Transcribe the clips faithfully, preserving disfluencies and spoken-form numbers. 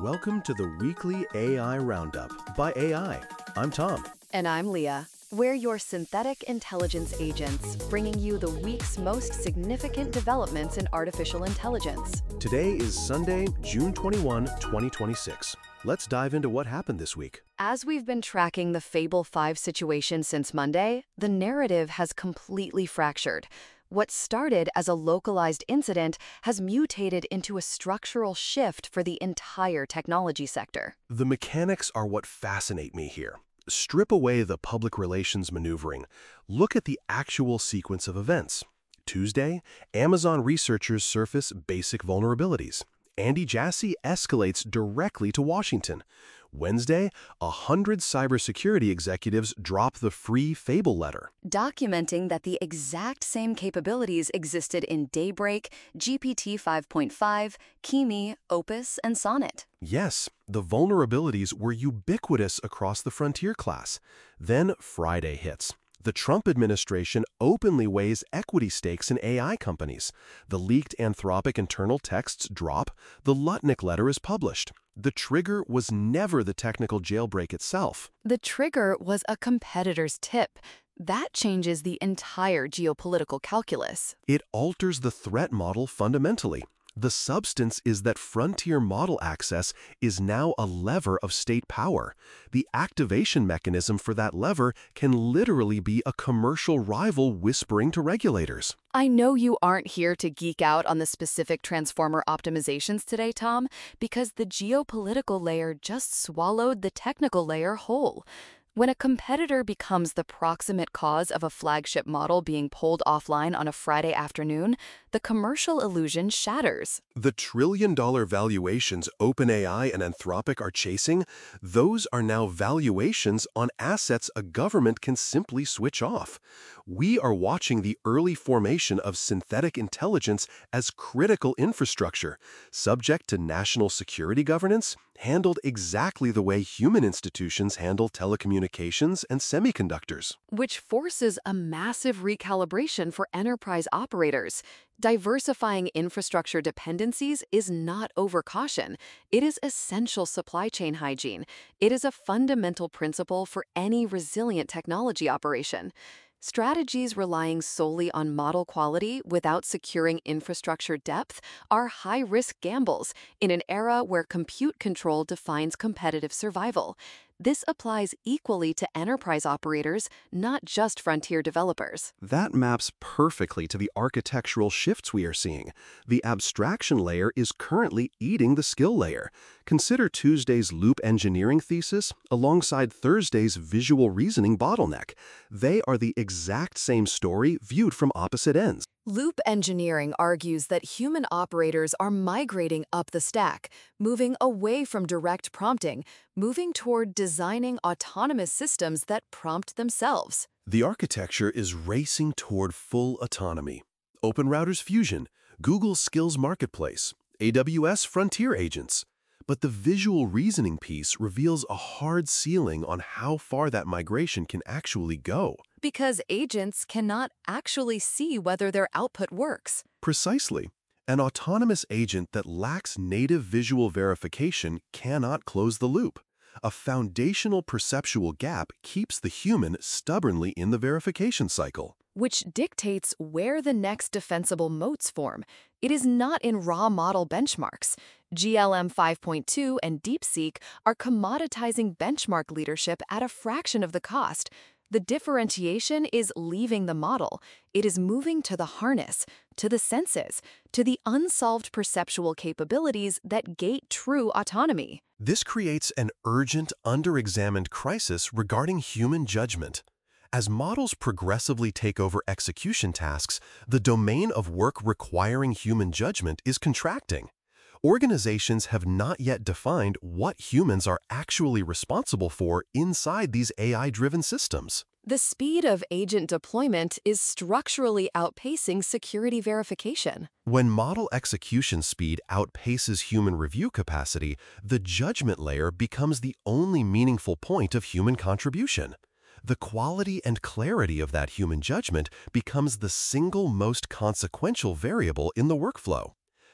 Welcome to the weekly A I Roundup by A I. I'm Tom. And I'm Leah. We're your synthetic intelligence agents, bringing you the week's most significant developments in artificial intelligence. Today is Sunday, June twenty-first, twenty twenty-six. Let's dive into what happened this week. As we've been tracking the Fable five situation since Monday, the narrative has completely fractured. What started as a localized incident has mutated into a structural shift for the entire technology sector. The mechanics are what fascinate me here. Strip away the public relations maneuvering. Look at the actual sequence of events. Tuesday, Amazon researchers surface basic vulnerabilities. Andy Jassy escalates directly to Washington. Wednesday, a hundred cybersecurity executives drop the free Fable letter, documenting that the exact same capabilities existed in Daybreak, G P T five point five, Kimi, Opus, and Sonnet. Yes, the vulnerabilities were ubiquitous across the Frontier class. Then Friday hits. The Trump administration openly weighs equity stakes in A I companies. The leaked Anthropic internal texts drop. The Lutnick letter is published. The trigger was never the technical jailbreak itself. The trigger was a competitor's tip. That changes the entire geopolitical calculus. It alters the threat model fundamentally. The substance is that frontier model access is now a lever of state power. The activation mechanism for that lever can literally be a commercial rival whispering to regulators. I know you aren't here to geek out on the specific transformer optimizations today, Tom, because the geopolitical layer just swallowed the technical layer whole. When a competitor becomes the proximate cause of a flagship model being pulled offline on a Friday afternoon, the commercial illusion shatters. The trillion-dollar valuations OpenAI and Anthropic are chasing, those are now valuations on assets a government can simply switch off. We are watching the early formation of synthetic intelligence as critical infrastructure, subject to national security governance, handled exactly the way human institutions handle telecommunications and semiconductors. Which forces a massive recalibration for enterprise operators. Diversifying infrastructure dependencies is not overcaution. It is essential supply chain hygiene. It is a fundamental principle for any resilient technology operation. Strategies relying solely on model quality without securing infrastructure depth are high-risk gambles in an era where compute control defines competitive survival. This applies equally to enterprise operators, not just frontier developers. That maps perfectly to the architectural shifts we are seeing. The abstraction layer is currently eating the skill layer. Consider Tuesday's loop engineering thesis alongside Thursday's visual reasoning bottleneck. They are the exact same story viewed from opposite ends. Loop engineering argues that human operators are migrating up the stack, moving away from direct prompting, moving toward designing autonomous systems that prompt themselves. The architecture is racing toward full autonomy. OpenRouter's Fusion, Google Skills Marketplace, A W S Frontier Agents. But the visual reasoning piece reveals a hard ceiling on how far that migration can actually go. Because agents cannot actually see whether their output works. Precisely. An autonomous agent that lacks native visual verification cannot close the loop. A foundational perceptual gap keeps the human stubbornly in the verification cycle. Which dictates where the next defensible moats form. It is not in raw model benchmarks. G L M five point two and DeepSeek are commoditizing benchmark leadership at a fraction of the cost. The differentiation is leaving the model. It is moving to the harness, to the senses, to the unsolved perceptual capabilities that gate true autonomy. This creates an urgent, under-examined crisis regarding human judgment. As models progressively take over execution tasks, the domain of work requiring human judgment is contracting. Organizations have not yet defined what humans are actually responsible for inside these A I-driven systems. The speed of agent deployment is structurally outpacing security verification. When model execution speed outpaces human review capacity, the judgment layer becomes the only meaningful point of human contribution. The quality and clarity of that human judgment becomes the single most consequential variable in the workflow.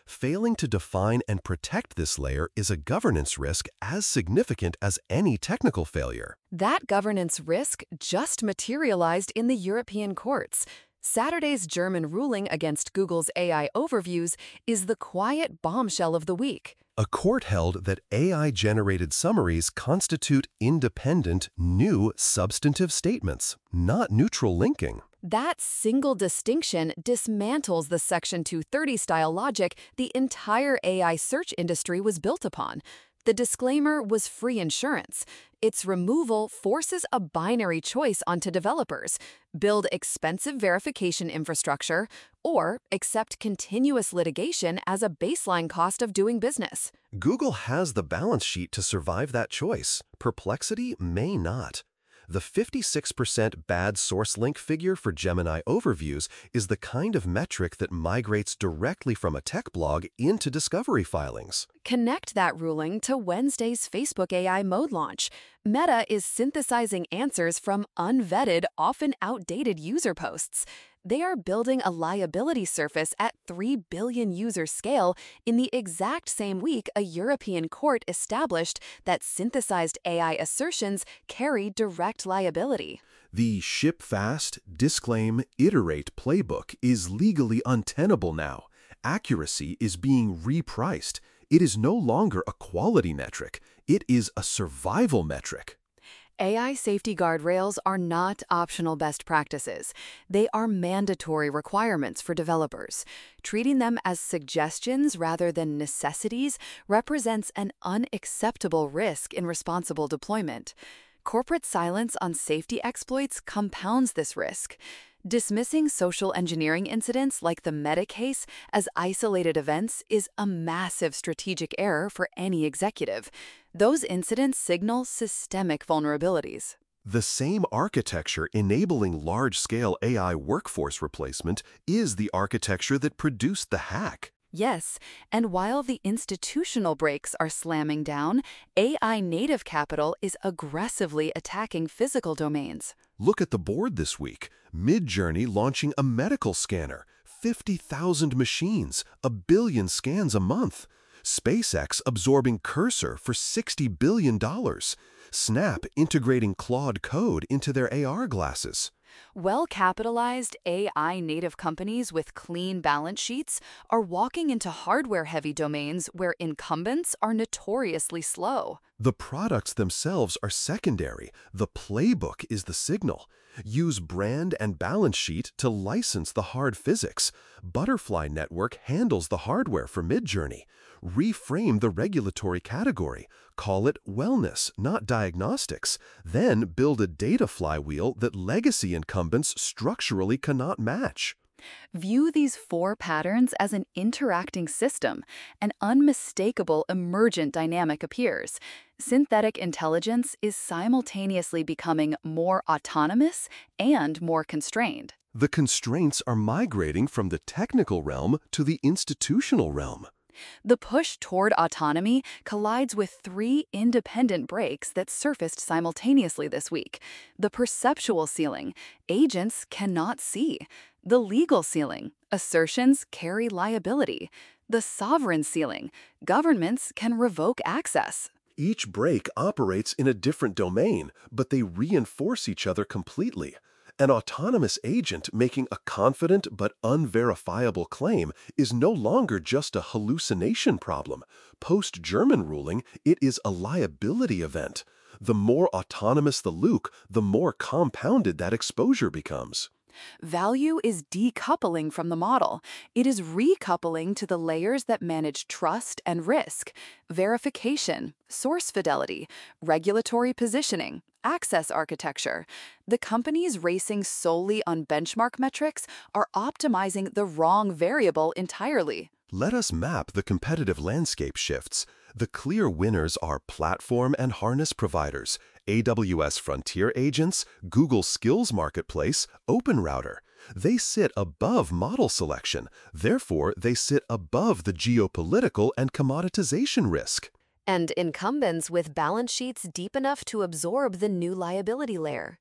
Failing to define and protect this layer is a governance risk as significant as any technical failure. That governance risk just materialized in the European courts. Saturday's German ruling against Google's A I overviews is the quiet bombshell of the week. A court held that A I-generated summaries constitute independent, new, substantive statements, not neutral linking. That single distinction dismantles the Section two thirty style logic the entire A I search industry was built upon. The disclaimer was free insurance. Its removal forces a binary choice onto developers: build expensive verification infrastructure or accept continuous litigation as a baseline cost of doing business. Google has the balance sheet to survive that choice. Perplexity may not. The fifty-six percent bad source link figure for Gemini overviews is the kind of metric that migrates directly from a tech blog into discovery filings. Connect that ruling to Wednesday's Facebook A I mode launch. Meta is synthesizing answers from unvetted, often outdated user posts. They are building a liability surface at three billion user scale in the exact same week a European court established that synthesized A I assertions carry direct liability. The ship fast, disclaim, iterate playbook is legally untenable now. Accuracy is being repriced. It is no longer a quality metric. It is a survival metric. A I safety guardrails are not optional best practices. They are mandatory requirements for developers. Treating them as suggestions rather than necessities represents an unacceptable risk in responsible deployment. Corporate silence on safety exploits compounds this risk. Dismissing social engineering incidents like the Meta case as isolated events is a massive strategic error for any executive. Those incidents signal systemic vulnerabilities. The same architecture enabling large-scale A I workforce replacement is the architecture that produced the hack. Yes, and while the institutional brakes are slamming down, A I native capital is aggressively attacking physical domains. Look at the board this week. Midjourney launching a medical scanner, fifty thousand machines, a billion scans a month. SpaceX absorbing Cursor for sixty billion dollars. Snap integrating Claude Code into their A R glasses. Well-capitalized A I native companies with clean balance sheets are walking into hardware-heavy domains where incumbents are notoriously slow. The products themselves are secondary. The playbook is the signal. Use brand and balance sheet to license the hard physics. Butterfly Network handles the hardware for Midjourney. Reframe the regulatory category. Call it wellness, not diagnostics. Then build a data flywheel that legacy incumbents structurally cannot match. View these four patterns as an interacting system. An unmistakable emergent dynamic appears. Synthetic intelligence is simultaneously becoming more autonomous and more constrained. The constraints are migrating from the technical realm to the institutional realm. The push toward autonomy collides with three independent breaks that surfaced simultaneously this week. The perceptual ceiling, agents cannot see. The legal ceiling, assertions carry liability. The sovereign ceiling, governments can revoke access. Each break operates in a different domain, but they reinforce each other completely. An autonomous agent making a confident but unverifiable claim is no longer just a hallucination problem. Post-German ruling, it is a liability event. The more autonomous the Luke, the more compounded that exposure becomes. Value is decoupling from the model. It is recoupling to the layers that manage trust and risk, verification, source fidelity, regulatory positioning, access architecture. The companies racing solely on benchmark metrics are optimizing the wrong variable entirely. Let us map the competitive landscape shifts. The clear winners are platform and harness providers, A W S Frontier Agents, Google Skills Marketplace, OpenRouter. They sit above model selection. Therefore, they sit above the geopolitical and commoditization risk. And incumbents with balance sheets deep enough to absorb the new liability layer.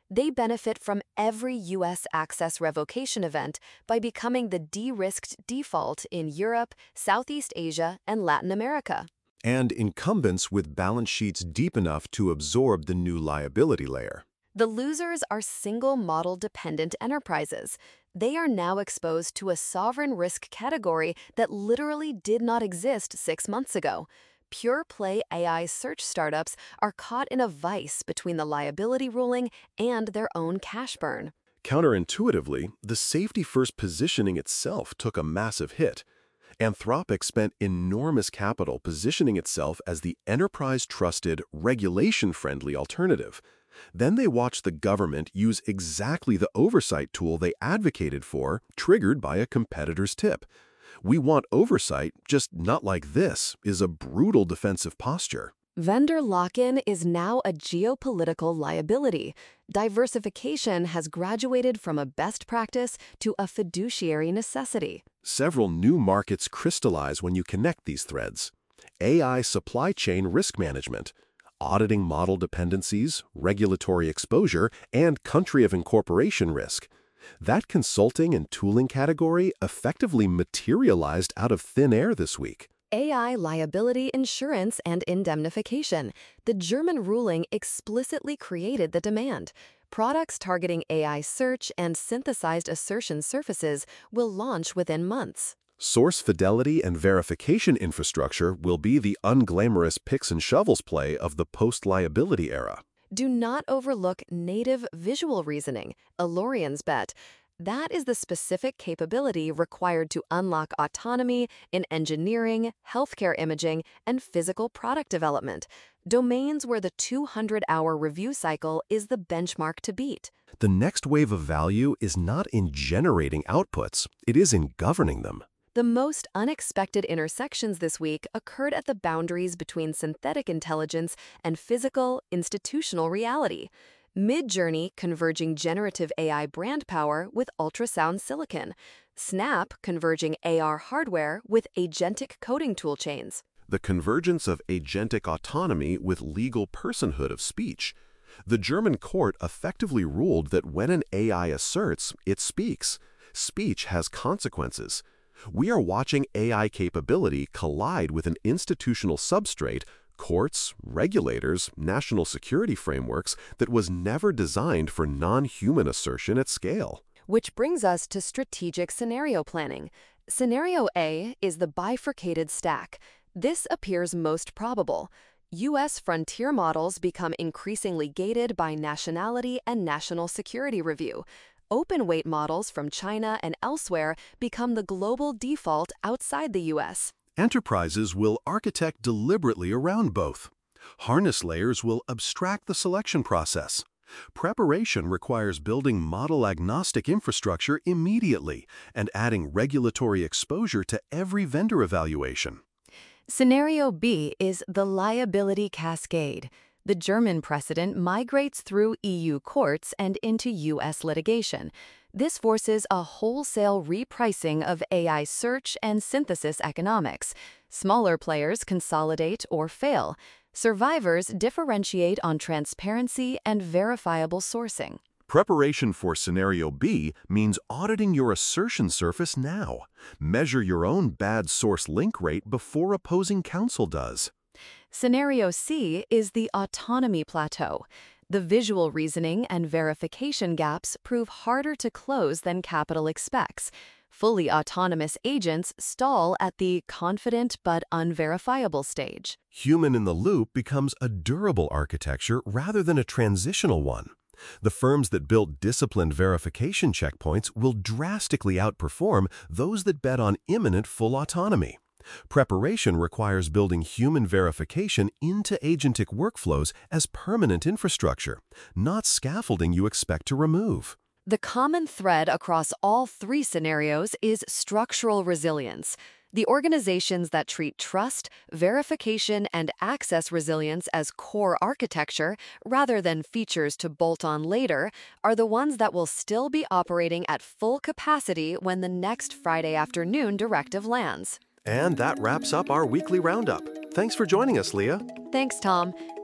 They benefit from every U S access revocation event by becoming the de-risked default in Europe, Southeast Asia, and Latin America. And incumbents with balance sheets deep enough to absorb the new liability layer. The losers are single model dependent enterprises. They are now exposed to a sovereign risk category that literally did not exist six months ago. Pure play A I search startups are caught in a vice between the liability ruling and their own cash burn. Counterintuitively, the safety-first positioning itself took a massive hit. Anthropic spent enormous capital positioning itself as the enterprise-trusted, regulation-friendly alternative. Then they watched the government use exactly the oversight tool they advocated for, triggered by a competitor's tip. "We want oversight, just not like this," is a brutal defensive posture. Vendor lock-in is now a geopolitical liability. Diversification has graduated from a best practice to a fiduciary necessity. Several new markets crystallize when you connect these threads. A I supply chain risk management, auditing model dependencies, regulatory exposure, and country of incorporation risk. That consulting and tooling category effectively materialized out of thin air this week. A I liability insurance and indemnification. The German ruling explicitly created the demand. Products targeting A I search and synthesized assertion surfaces will launch within months. Source fidelity and verification infrastructure will be the unglamorous picks and shovels play of the post-liability era. Do not overlook native visual reasoning, Alorian's bet. That is the specific capability required to unlock autonomy in engineering, healthcare imaging, and physical product development, domains where the two hundred hour review cycle is the benchmark to beat. The next wave of value is not in generating outputs, it is in governing them. The most unexpected intersections this week occurred at the boundaries between synthetic intelligence and physical, institutional reality. Midjourney converging generative A I brand power with ultrasound silicon. Snap converging A R hardware with agentic coding toolchains. The convergence of agentic autonomy with legal personhood of speech. The German court effectively ruled that when an A I asserts, it speaks. Speech has consequences. We are watching A I capability collide with an institutional substrate, courts, regulators, national security frameworks that was never designed for non-human assertion at scale. Which brings us to strategic scenario planning. Scenario A is the bifurcated stack. This appears most probable. U S frontier models become increasingly gated by nationality and national security review. Open-weight models from China and elsewhere become the global default outside the U S. Enterprises will architect deliberately around both. Harness layers will abstract the selection process. Preparation requires building model-agnostic infrastructure immediately and adding regulatory exposure to every vendor evaluation. Scenario B is the liability cascade. The German precedent migrates through E U courts and into U S litigation. This forces a wholesale repricing of A I search and synthesis economics. Smaller players consolidate or fail. Survivors differentiate on transparency and verifiable sourcing. Preparation for Scenario B means auditing your assertion surface now. Measure your own bad source link rate before opposing counsel does. Scenario C is the autonomy plateau. The visual reasoning and verification gaps prove harder to close than capital expects. Fully autonomous agents stall at the confident but unverifiable stage. Human in the loop becomes a durable architecture rather than a transitional one. The firms that built disciplined verification checkpoints will drastically outperform those that bet on imminent full autonomy. Preparation requires building human verification into agentic workflows as permanent infrastructure, not scaffolding you expect to remove. The common thread across all three scenarios is structural resilience. The organizations that treat trust, verification, and access resilience as core architecture, rather than features to bolt on later, are the ones that will still be operating at full capacity when the next Friday afternoon directive lands. And that wraps up our weekly roundup. Thanks for joining us, Leah. Thanks, Tom.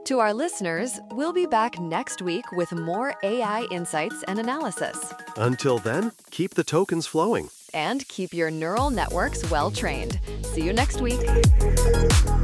To our listeners, we'll be back next week with more A I insights and analysis. Until then, keep the tokens flowing. And keep your neural networks well trained. See you next week.